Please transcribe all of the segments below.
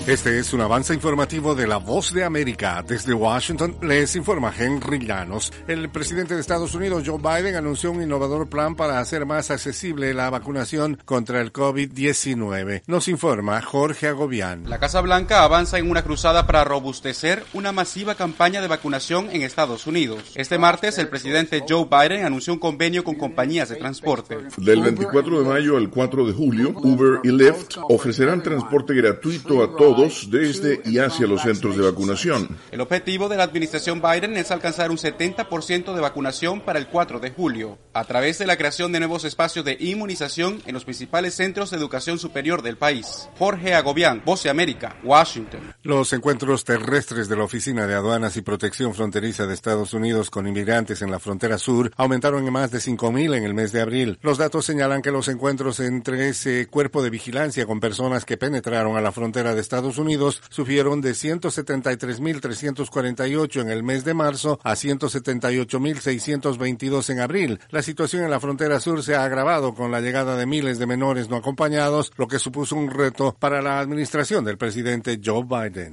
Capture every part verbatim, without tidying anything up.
Este es un avance informativo de La Voz de América. Desde Washington les informa Henry Llanos. El presidente de Estados Unidos, Joe Biden, anunció un innovador plan para hacer más accesible la vacunación contra el COVID diecinueve. Nos informa Jorge Agobián. La Casa Blanca avanza en una cruzada para robustecer una masiva campaña de vacunación en Estados Unidos. Este martes, el presidente Joe Biden anunció un convenio con compañías de transporte. Del veinticuatro de mayo al cuatro de julio, Uber y Lyft ofrecerán transporte gratuito a todos desde y hacia los centros de vacunación. El objetivo de la administración Biden es alcanzar un setenta por ciento de vacunación para el cuatro de julio, a través de la creación de nuevos espacios de inmunización en los principales centros de educación superior del país. Jorge Agobián, Voz de América, Washington. Los encuentros terrestres de la Oficina de Aduanas y Protección Fronteriza de Estados Unidos con inmigrantes en la frontera sur aumentaron en más de cinco mil en el mes de abril. Los datos señalan que los encuentros entre ese cuerpo de vigilancia con personas que penetraron a la frontera de Estados Unidos subieron de ciento setenta y tres mil trescientos cuarenta y ocho en el mes de marzo a ciento setenta y ocho mil seiscientos veintidós en abril. La situación en la frontera sur se ha agravado con la llegada de miles de menores no acompañados, lo que supuso un reto para la administración del presidente Joe Biden.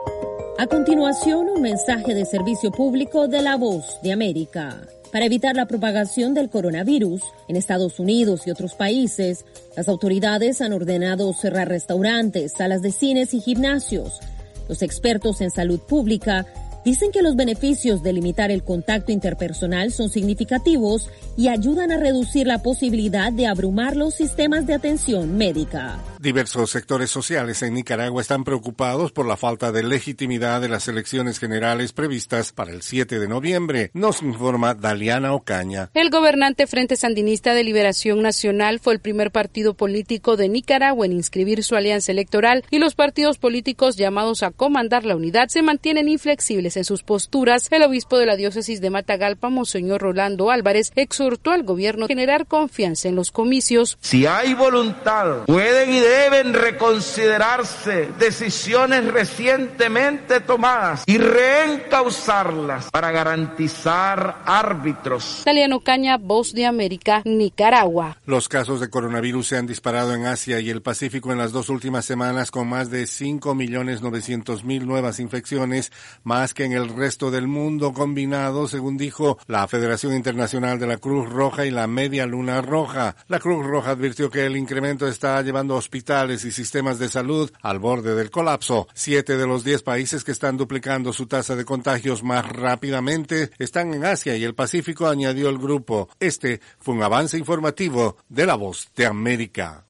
A continuación, un mensaje de servicio público de La Voz de América. Para evitar la propagación del coronavirus en Estados Unidos y otros países, las autoridades han ordenado cerrar restaurantes, salas de cines y gimnasios. Los expertos en salud pública dicen que los beneficios de limitar el contacto interpersonal son significativos y ayudan a reducir la posibilidad de abrumar los sistemas de atención médica. Diversos sectores sociales en Nicaragua están preocupados por la falta de legitimidad de las elecciones generales previstas para el siete de noviembre. Nos informa Daliana Ocaña. El gobernante Frente Sandinista de Liberación Nacional fue el primer partido político de Nicaragua en inscribir su alianza electoral y los partidos políticos llamados a comandar la unidad se mantienen inflexibles en sus posturas. El obispo de la diócesis de Matagalpa, Monseñor Rolando Álvarez, exhortó al gobierno a generar confianza en los comicios. Si hay voluntad, pueden y deben reconsiderarse decisiones recientemente tomadas y reencauzarlas para garantizar árbitros. Daliana Ocaña, Voz de América, Nicaragua. Los casos de coronavirus se han disparado en Asia y el Pacífico en las dos últimas semanas con más de cinco millones novecientos mil nuevas infecciones, más que en el resto del mundo combinado, según dijo la Federación Internacional de la Cruz Roja y la Media Luna Roja. La Cruz Roja advirtió que el incremento está llevando a hospitales y sistemas de salud al borde del colapso. Siete de los diez países que están duplicando su tasa de contagios más rápidamente están en Asia y el Pacífico, añadió el grupo. Este fue un avance informativo de La Voz de América.